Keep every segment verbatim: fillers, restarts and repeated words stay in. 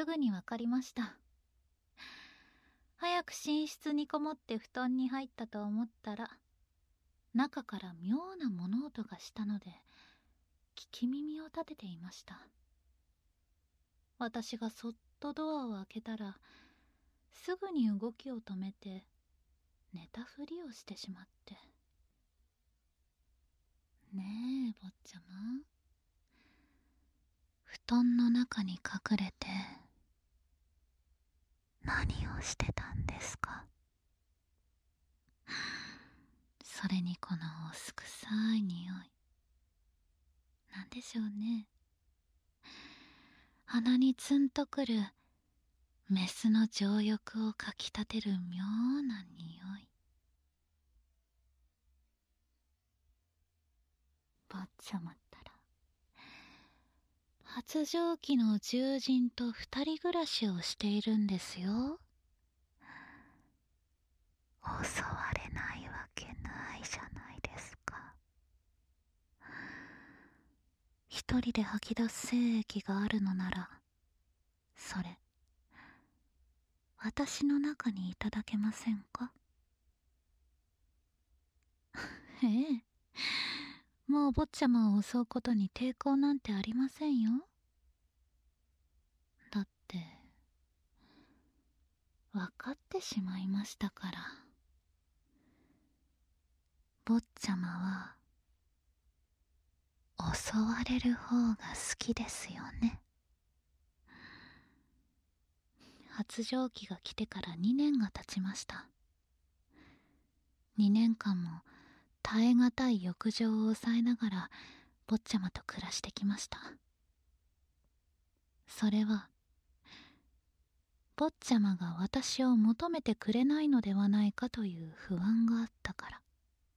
すぐにわかりました。早く寝室にこもって布団に入ったと思ったら、中から妙な物音がしたので、聞き耳を立てていました。私がそっとドアを開けたら、すぐに動きを止めて、寝たふりをしてしまって。ねえ、坊ちゃま。布団の中に隠れて、何をしてたんですか？それにこのおすくさい匂い。なんでしょうね。鼻にツンとくるメスの情欲をかきたてる妙な匂い。坊ちゃまったら発情期の獣人と二人暮らしをしているんですよ。襲われないわけないじゃないですか。一人で吐き出す精液があるのなら、それ私の中にいただけませんか？ええ、もう坊ちゃまを襲うことに抵抗なんてありませんよ。だって分かってしまいましたから。坊ちゃまは襲われる方が好きですよね。発情期が来てからにねんが経ちました。にねんかんも耐え難い欲情を抑えながら坊ちゃまと暮らしてきました。それは坊ちゃまが私を求めてくれないのではないかという不安があったから。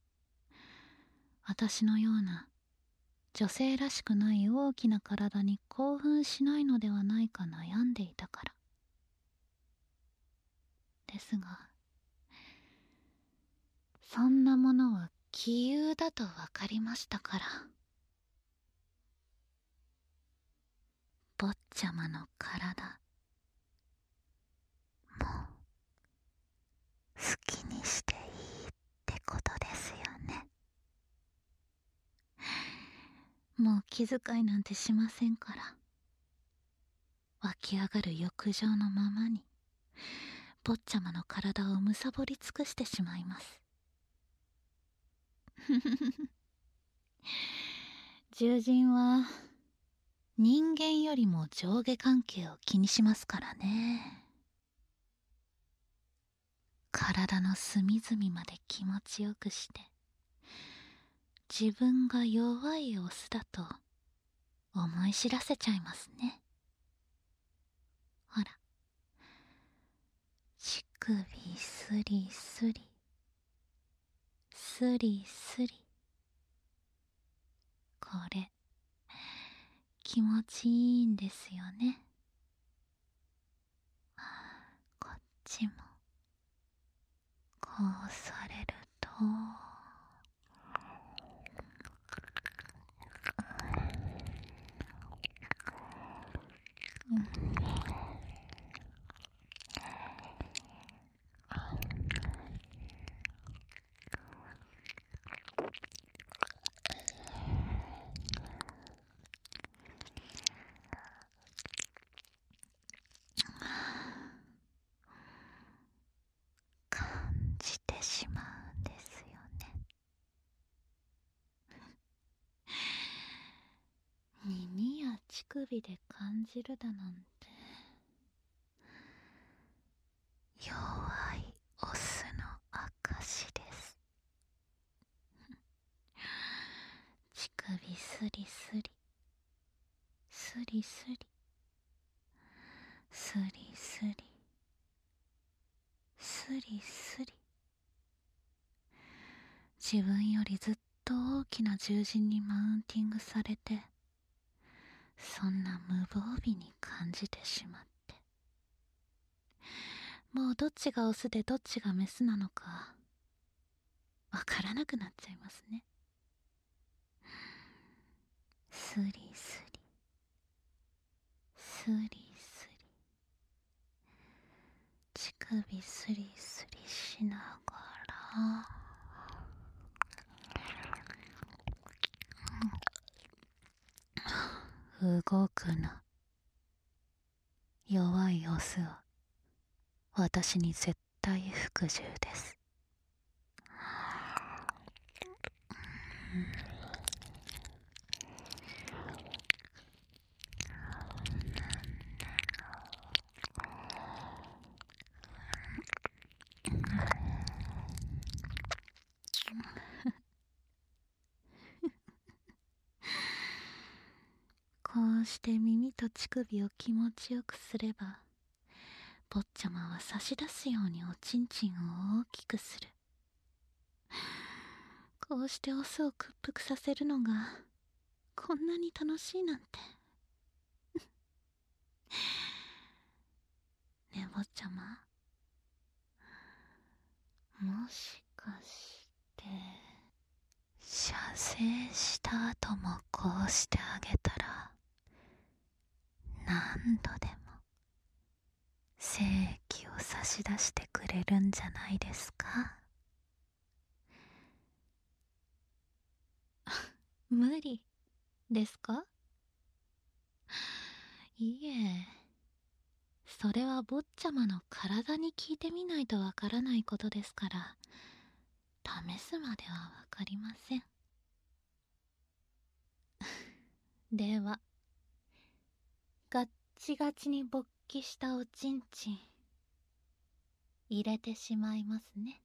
私のような女性らしくない大きな体に興奮しないのではないか悩んでいたから。ですが、そんなものは杞憂だと分かりましたから。坊ちゃまの体、もう好きにしていいってことですよね。もう気遣いなんてしませんから。湧き上がる欲情のままに坊ちゃまの体をむさぼり尽くしてしまいます。獣人は人間よりも上下関係を気にしますからね。体の隅々まで気持ちよくして、自分が弱いオスだと思い知らせちゃいますね。ほら、乳首スリスリ、スリスリ。これ気持ちいいんですよね。こっちもこうされると、うん、感じてしまうんですよね。耳や乳首で感じるだなんて、弱いオスの証です。乳首スリスリ、スリスリ、スリスリ、スリスリ。自分よりずっと大きな獣人にマウンティングされて、そんな無防備に感じてしまって、もうどっちがオスでどっちがメスなのかわからなくなっちゃいますね。スリスリ、スリスリ。 首スリスリしながら、動くな。弱いオスは私に絶対服従です。こうして耳と乳首を気持ちよくすれば、坊ちゃまは差し出すようにおちんちんを大きくする。こうしてオスを屈服させるのがこんなに楽しいなんて。ねえ坊ちゃま、もしかして射精した後もこうしてあげたら何度でも精液を差し出してくれるんじゃないですか？無理ですか？いいえ、それは坊ちゃまの体に聞いてみないとわからないことですから、試すまではわかりません。では、ガッチガチに勃起したおちんちん入れてしまいますね。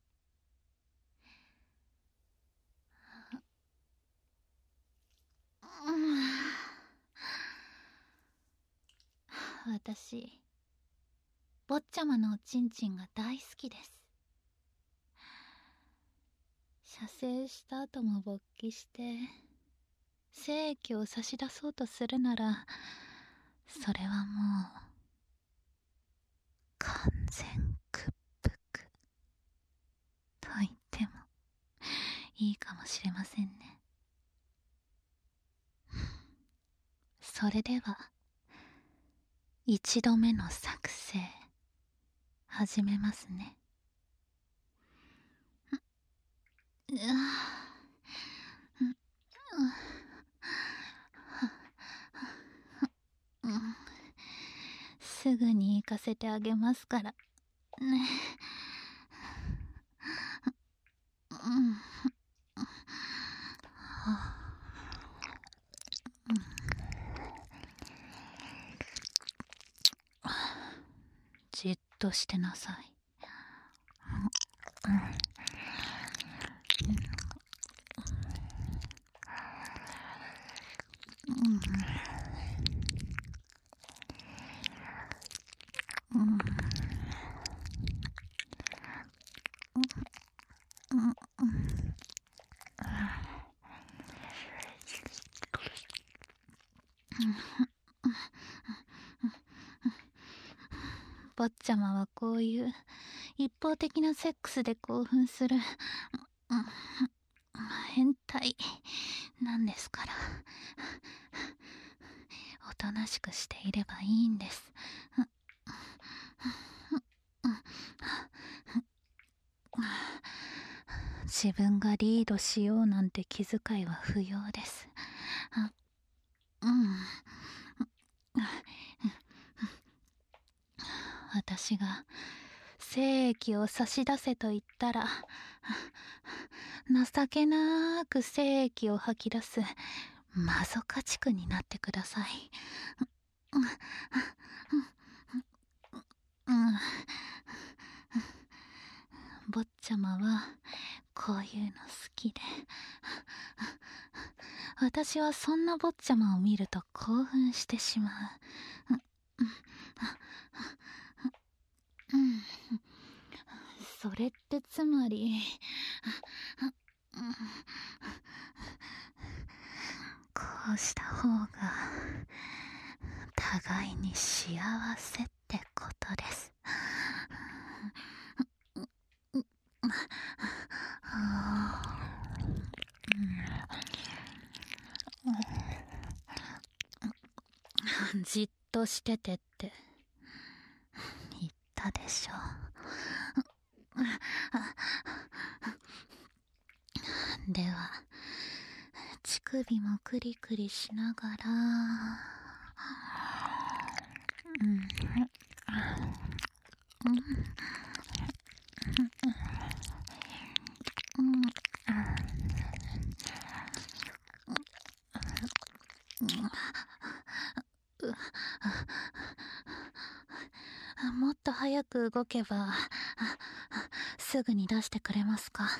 私、坊ちゃまのおちんちんが大好きです。射精した後も勃起して精液を差し出そうとするなら、それはもう完全屈服と言ってもいいかもしれませんね。それでは一度目の作成始めますね。うわすぐに行かせてあげますからね。じっとしてなさい。坊ちゃまはこういう一方的なセックスで興奮する変態なんですから、おとなしくしていればいいんです。自分がリードしようなんて気遣いは不要です。うん、私が精液を差し出せと言ったら、情けなーく精液を吐き出すマゾ家畜になってください。坊ちゃまはこういうの好きで、私はそんな坊ちゃまを見ると興奮してしまう。それってつまり、こうした方が互いに幸せってことです。じっとしててって言ったでしょ。 首もクリクリしながら、うん、もっと早く動けばすぐに出してくれますか？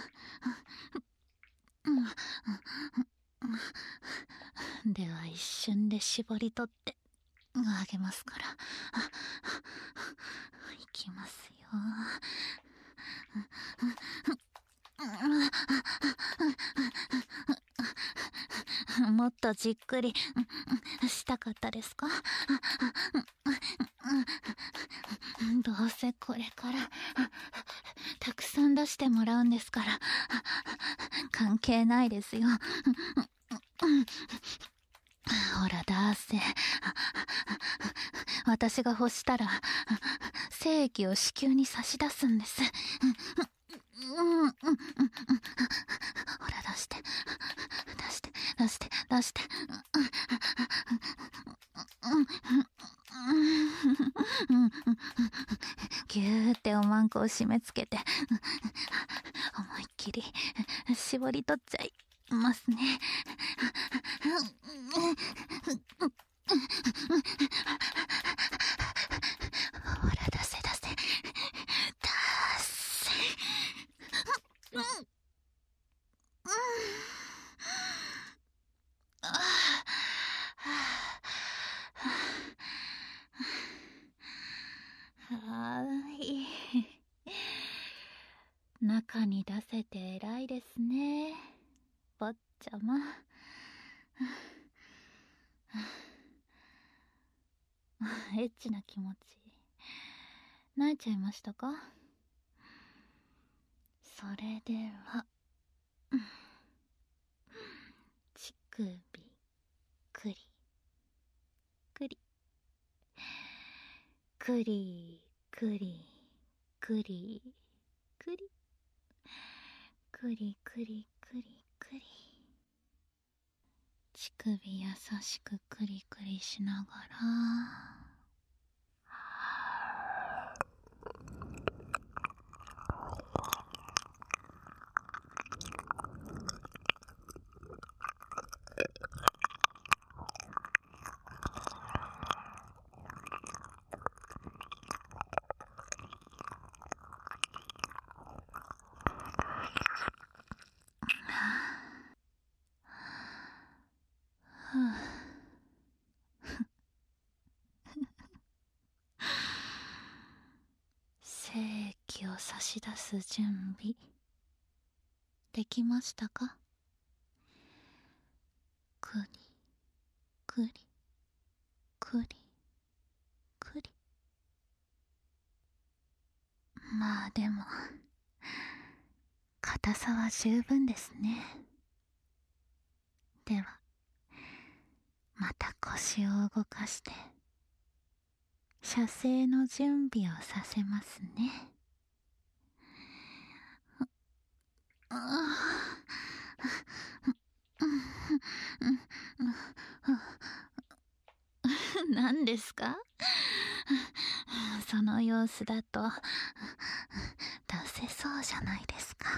では一瞬で絞り取ってあげますから。いきますよ。もっとじっくりしたかったですか？どうせこれからたくさん出してもらうんですから関係ないですよ。ほら出せ。私が欲したら精液を子宮に差し出すんです。ほら出して出して出して出して。ぎゅーっておまんこを締め付けて思いっきり絞り取っちゃいますね。ほら出せ出せ出せ。うん、ああ、はい。中に出せて偉いですね、坊ちゃま。エッチな気持ち泣いちゃいましたか？それでは乳首くりくりくりくりくりくりくりくりくりくり、乳首優しくくりくりしながら、精液を差し出す準備できましたか？くりくりくりくり。まあでも硬さは十分ですね。ではまた腰を動かして射精の準備をさせますね。何ですか？その様子だと出せそうじゃないですか。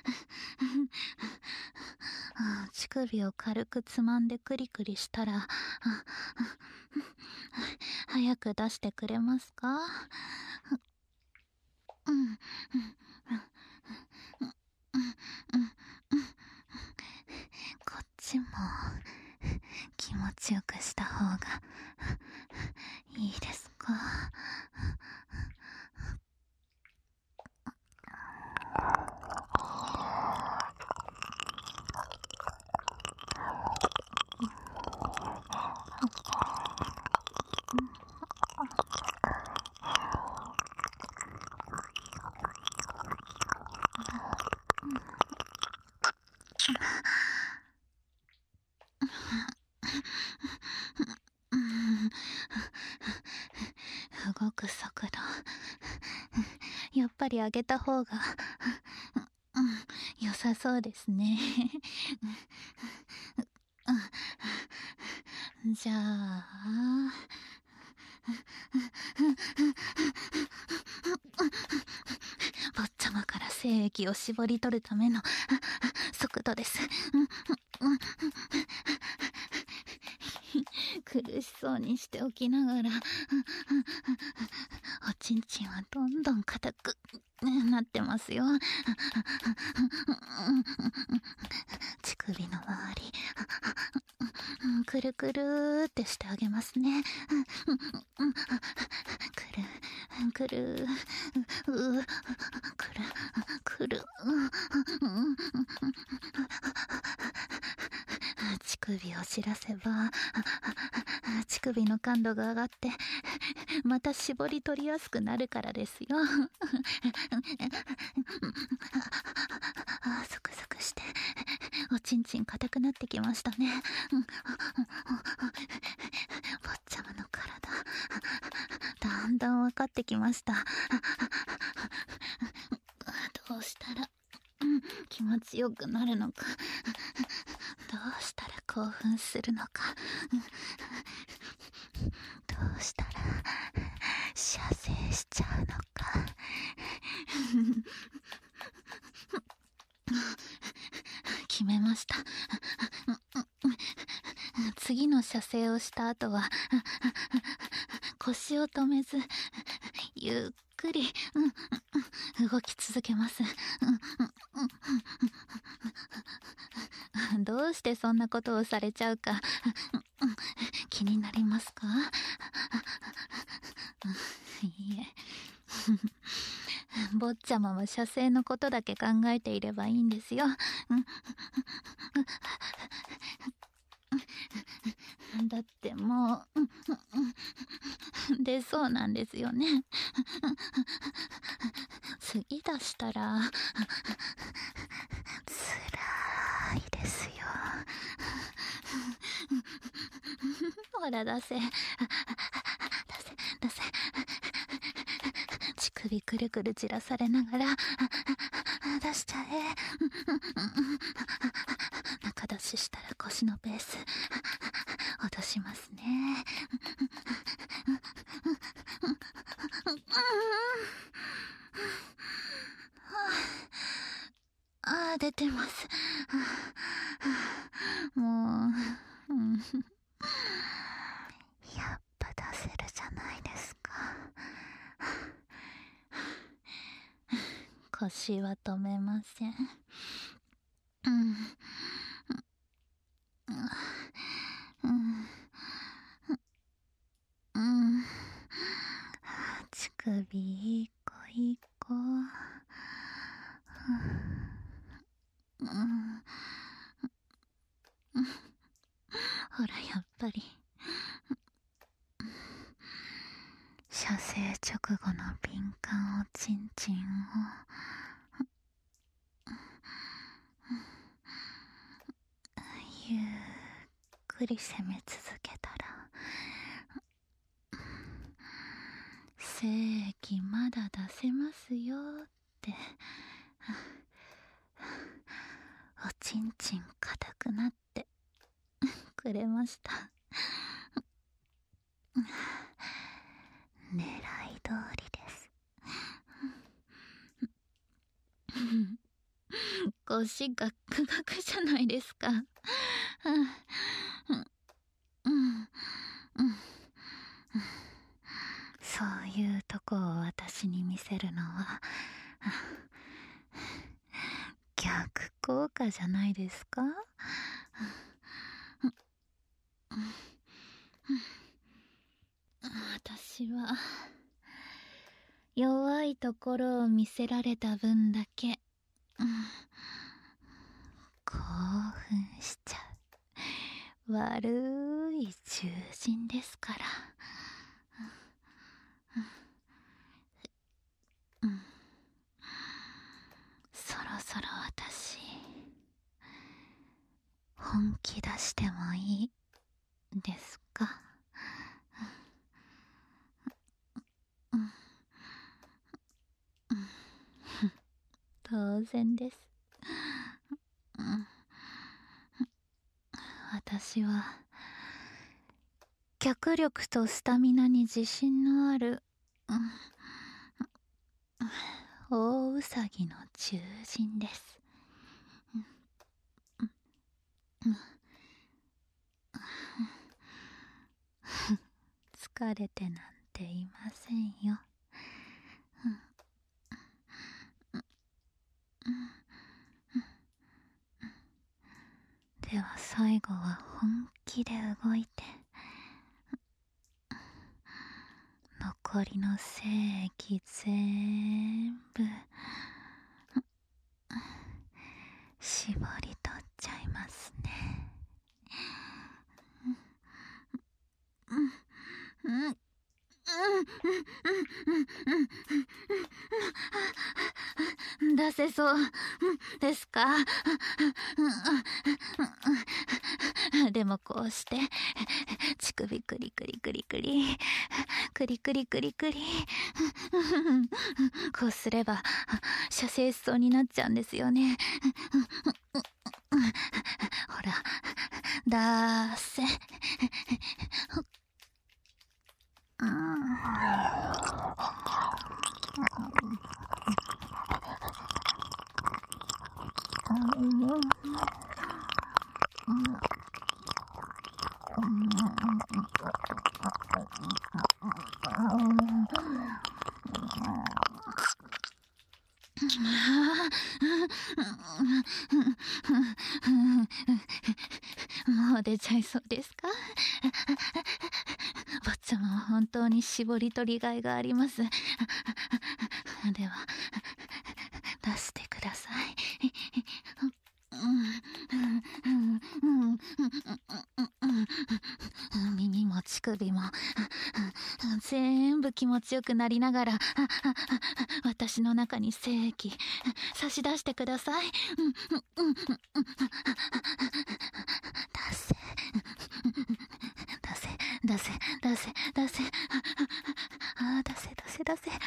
乳首を軽くつまんでクリクリしたら早く出してくれますか？こっちも気持ちよくした方がいいですか？動く速度やっぱり上げた方がうん、良さそうですね。じゃあ、坊ちゃまから精液を絞り取るための速度です。苦しそうにしておきながら、おちんちんはどんどん硬くなってますよ。乳首の周り、くるくるってしてあげますね。くるくるうくるくる乳首を散らせば乳首の感度が上がってまた絞り取りやすくなるからですよ。あ、ゾクゾクしておちんちん硬くなってきましたね。坊ちゃまの体だんだん分かってきました。どうしたら、うん、気持ちよくなるのか、どうしたら興奮するのか、どうしたら射精しちゃうのか。決めました。次の射精をした後は腰を止めずゆっくり動き続けます。どうしてそんなことをされちゃうか気になりますか？いいえ。坊ちゃまは射精のことだけ考えていればいいんですよ。だってもう出そうなんですよね。次出したらつらいですよ。ほら出せ出せ出せ。乳首くるくる散らされながら出しちゃえ。中出ししたら腰のペース落としますね。ああ、出てます。もう、うん、やっぱ出せるじゃないですか。腰は止めません。うん、うんうん、乳首一個一個、うん、ほらやっぱり射精直後の敏感おちんちんをゆっくり攻め続けたら、精液まだ出せますよっておちんちん硬くなってくれました。狙い通りです。腰ガックガクじゃないですか。そういうとこを私に見せるのは逆効果じゃないですか。私は弱いところを見せられた分だけ興奮しちゃう悪い獣人ですから。うん、そろそろ私本気出してもいいですか？当然です。 うん、私は脚力とスタミナに自信のある、うん、大ウサギの獣人です。疲れてなんていませんよ。では最後は本気で動いて、残りの精液全部絞り取っちゃいますね。うんうん出せそうですか？でもこうして乳首クリクリクリクリクリクリクリクリこうすれば射精しそうになっちゃうんですよね。ほらだーせもう出ちゃいそうですか？坊ちゃまは本当に絞り取りがいがあります。では出してください。耳も乳首も全部気持ちよくなりながら私の中に精液差し出してください。出せ出せ出せ出せ出せあ出せ出せ出せ出せ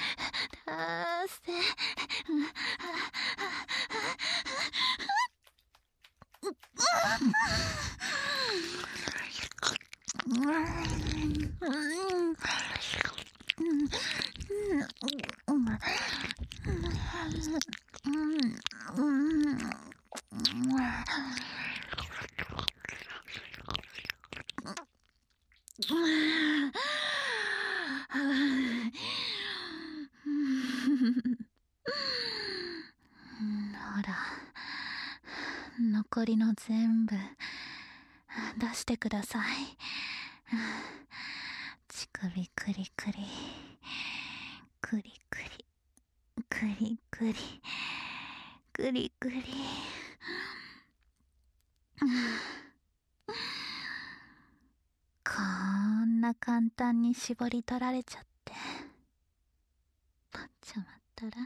ほら残りの全部出してください。乳首クリクリクリクリクリクリクリクリこんな簡単に絞り取られちゃってばっちゃまったら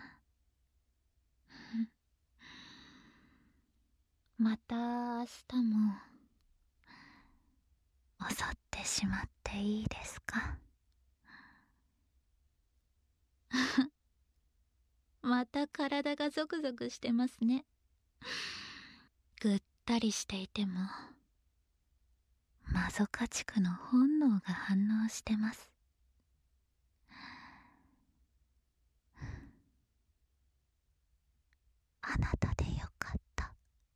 また明日も襲ってしまっていいですか？また体がゾクゾクしてますね。ぐったりしていてもマゾ家畜の本能が反応してます。あなたでよかった。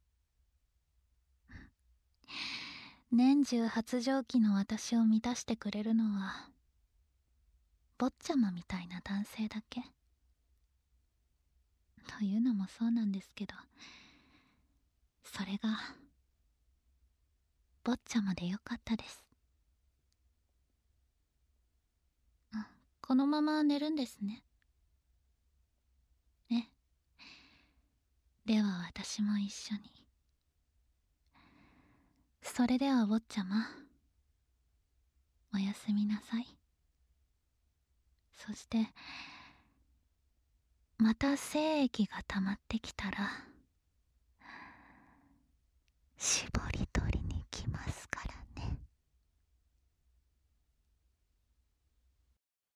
年中発情期の私を満たしてくれるのは坊ちゃまみたいな男性だけ。というのもそうなんですけど、それが坊ちゃまでよかったです。このまま寝るんですね。ね。では私も一緒に。それでは坊ちゃま、おやすみなさい。そしてまた精液が溜まってきたら